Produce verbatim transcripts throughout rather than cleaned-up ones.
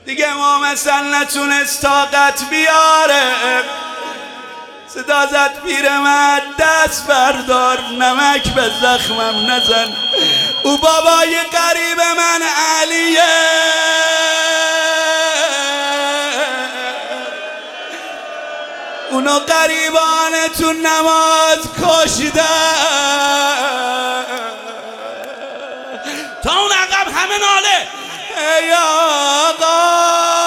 دیگه امام حسن نتونست طاقت بیاره، صدا زد پیرمرد دست بردار، نمک به زخمم نزن، او بابای قریب من علیه، اونو قریبانتون نماز کشیدن. تا اون عقب همه ناله ای آقا،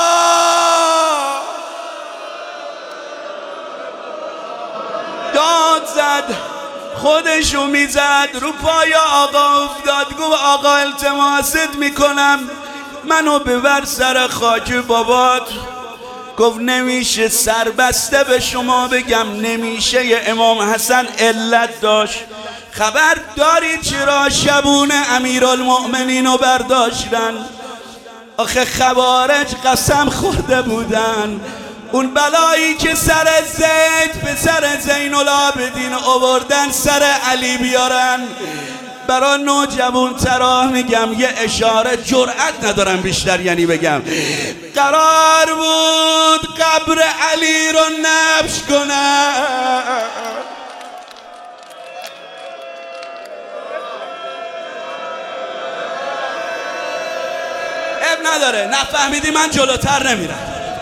داد زد خودشو میزد رو پای آقا افتاد، گفت آقا التماست میکنم منو ببر سر خاک بابات. گفت نمیشه، سربسته به شما بگم نمیشه. یه امام حسن علت داشت. خبر دارید چرا شبونه امیرالمؤمنین رو برداشتن؟ آخه خوارج قسم خورده بودن اون بلایی که سر زید به سر زین العابدین آوردن سر علی بیارن. برا نوجوان ترا میگم یه اشاره، جرأت ندارم بیشتر یعنی بگم، قرار بود قبر علی رو نبش کنن. اب نداره، نفهمیدی من جلوتر نمیرم.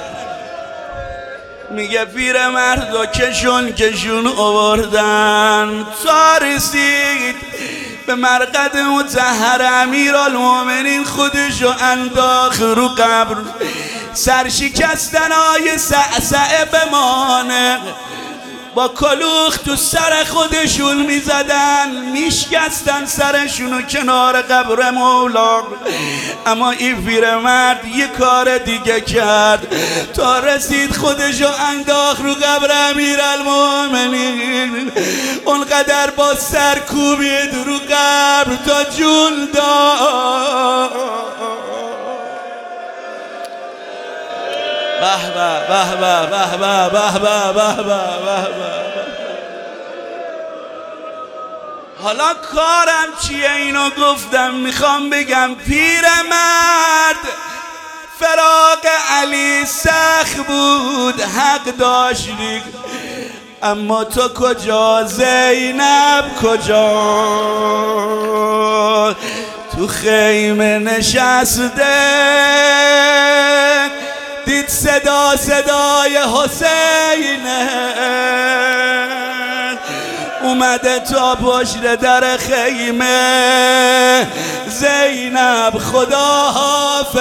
میگه پیر مرد کشون کشون آوردن تا رسید به مرقد مطهر امیرالمؤمنین، خودشو انداخت رو قبر. سرشکستن های سعسعه بمانه، با کلوخ تو سر خودشون میزدن، میشکستن سرشونو کنار قبر مولا. اما این پیرمرد یه کار دیگه کرد، تا رسید خودشو انداخت رو قبر امیرالمؤمنین، اونقدر با سر کوبید رو قبر تا جون داد. به به به به به به به به به به. حالا کارم چیه اینو گفتم، میخوام بگم پیرمرد فراق علی سخت بود، حق داشتی، اما تو کجا؟ زینب کجا؟ تو خیمه نشسته، دید صدا صدای حسینه، اومده تا پشت در خیمه. زینب خدا حافظ،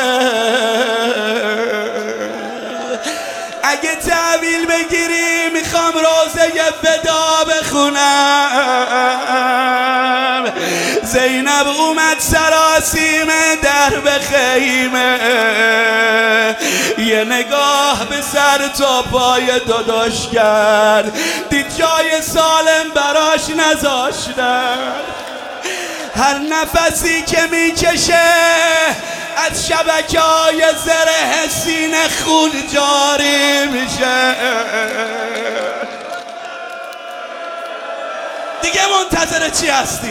اگه تعویل بگیری میخوام روزه ودا بخونم. زینب اومد سراسیم در به خیمه، یه نگاه به سر تا پای داداش کرد، دید جای سالم براش نذاشتن. هر نفسی که میکشه از شبکه‌های زره سینه خون جاری میشه. دیگه منتظر چی هستی؟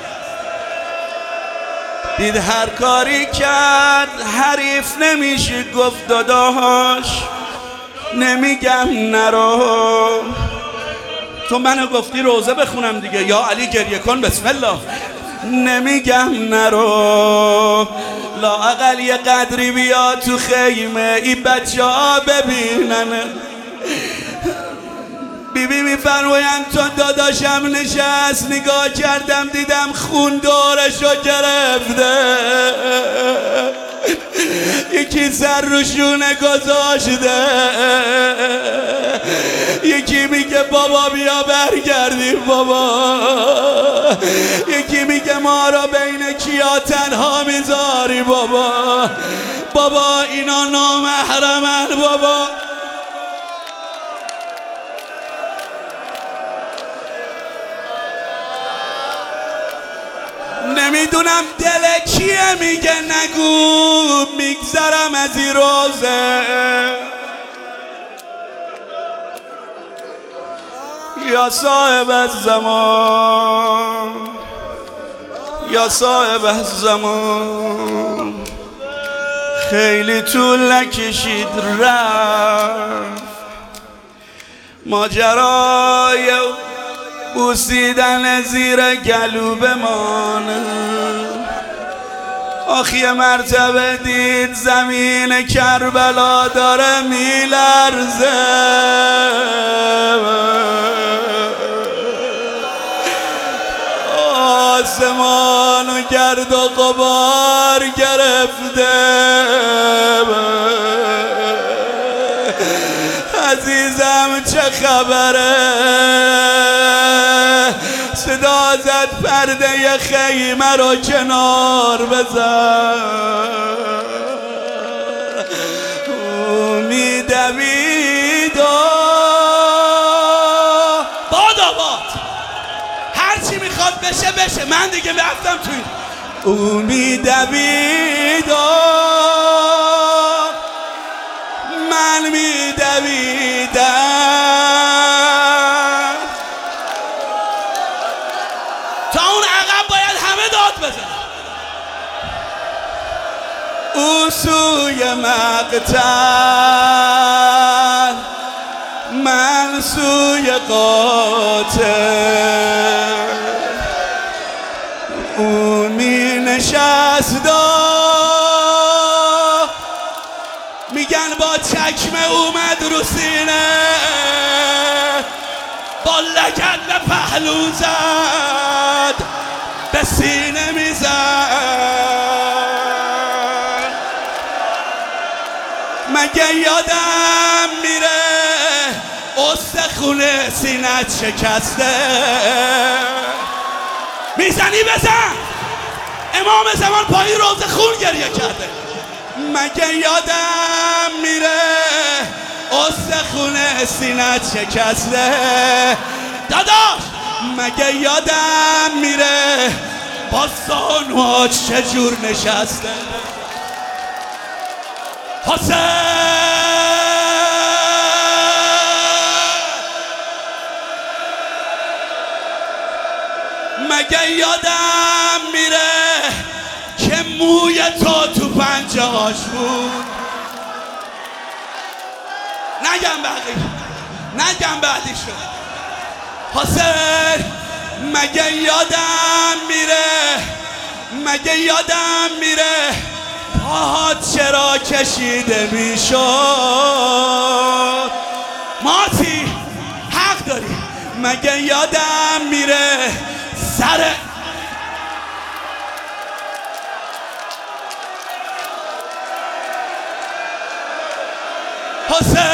دید هر کاری کرد حریف نمیشه، گفت داداش نمیگم نرو، تو منو گفتی روزه بخونم دیگه، یا علی گریه کن بسم الله. نمیگم نرو، لااقل یه قدری بیا تو خیمه این بچه ها ببینن. بیبی میفرمایند تا داداشم نشست، نگاه کردم دیدم خون دورشو گرفته، یکی سر رو شونه گذاشته، یکی میگه بابا بیا برگردیم بابا، یکی میگه ما را بین کیا تنها میذاری بابا، بابا اینا نامحرمن بابا. نمیدونم دل کیه میگه نگو، میگذرم از این روزه. یا صاحب الزمان، یا صاحب الزمان، خیلی طول نکشید رفت ماجرای بوسیدن زیر گلو بمانه. آخ یه مرتبه دید زمین کربلا داره میلرزه، آسمان و گرد و غبار گرفته. عزیزم چه خبره؟ صدا زد پرده خیمه رو کنار بزن. میدوید باد آباد هرچی میخواد بشه بشه، من دیگه رفتم توی او میدوید من میدویدم تا اون عقب باید همه داد بزن. او سوی مقتل من سوی قاتل. او می نشست میگن با چکمه اومد رو سینه، با لگد به پهلو زد به سینه میزد. مگه یادم میره استخون سینت شکسته؟ میزنی بزن، امام زمان پای روز خون گریه کرده. مگه یادم میره استخون سینت شکسته؟ داداش مگه یادم میره با زانوهاش چجور نشسته؟ حسین مگه یادم میره که موی تو تو پنجه هاش بود؟ نگم بعدی نگم بعدی شد. حسین مگه یادم میره مگه یادم میره پاهات چرا کشیده میشد؟ ماتی حق داری. مگه یادم میره سر حسین